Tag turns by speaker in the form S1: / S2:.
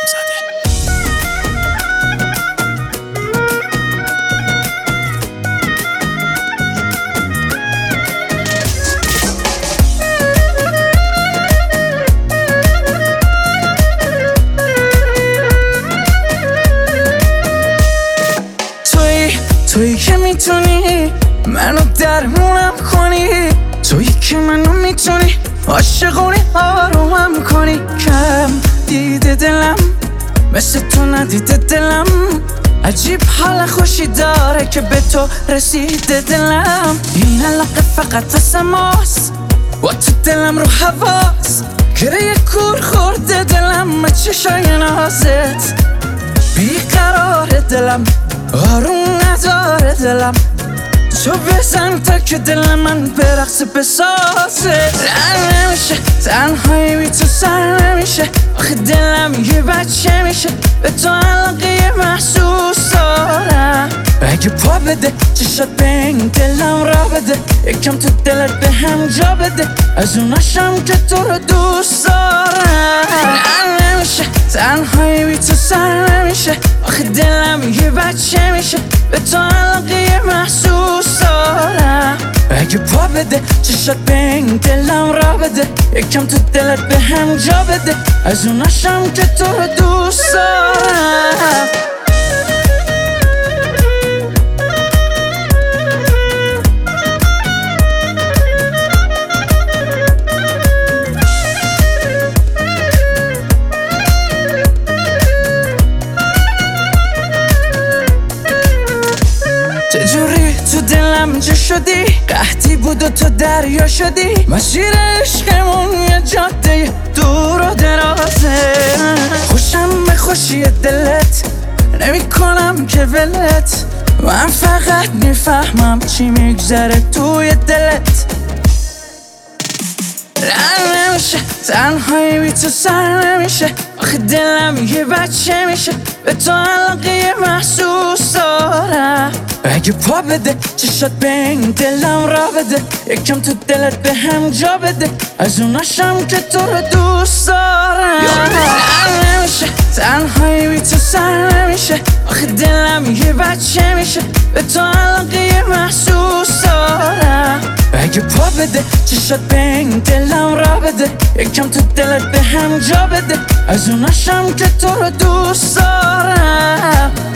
S1: تویی که میتونی منو درمونم کنی، تویی که منو میتونی عاشقونی آرومم کنی. کم دیده دلم مثل تو ندیده دلم، عجیب حال خوشی داره که به تو رسیده دلم. این علاقه فقط واسه ماست و تو دلم رو حواس، گره کور خورده دلم به چشای نازت. بیقرار دلم آروم نداره دلم، تو بزن تا که دل من به رقص بسازه. نمیشه تنهایی بی تو سر نمیشه، آخه دلم یه بچه میشه، به تو علاقه محسوس دارم. اگه پا بده چشات به این دلم را بده، یکم تو دلت به هم جا بده، از اوناشم که تو رو دوست دارم. نمیشه تنهایی بی تو سر نمیشه، آخه دلم یه بچه میشه، به تو علاقه محسوس دارم. اگه پا بده چشات به این دلم را بده، یکم تو دلت به هم جا بده، از اوناشم که تو رو دوست دارم. چجوری تو دلم جا شدی، قحطی بود و تو دریا شدی، مسیر عشقمون یه جاده دور و درازه. خوشم به خوشی دلت نمی کنم که ولت، من فقط میفهمم چی میگذره توی دلت. نمیشه تنهایی بی تو سر نمیشه، آخه دلم یه بچه میشه، به تو علاقه محسوس دارم. اگه پا بده چشات به این دلم را بده، یکم تو دلت به هم جا بده، از اوناشم که تو رو دوست دارم. نمیشه تنهایی بی تو سر نمیشه، آخه دلم یه بچه میشه، به تو علاقه محسوس دارم. اگه پا بده چشات به این دلم را بده، یکم تو دلت به هم جا بده، از اوناشم که تو رو دوست دارم.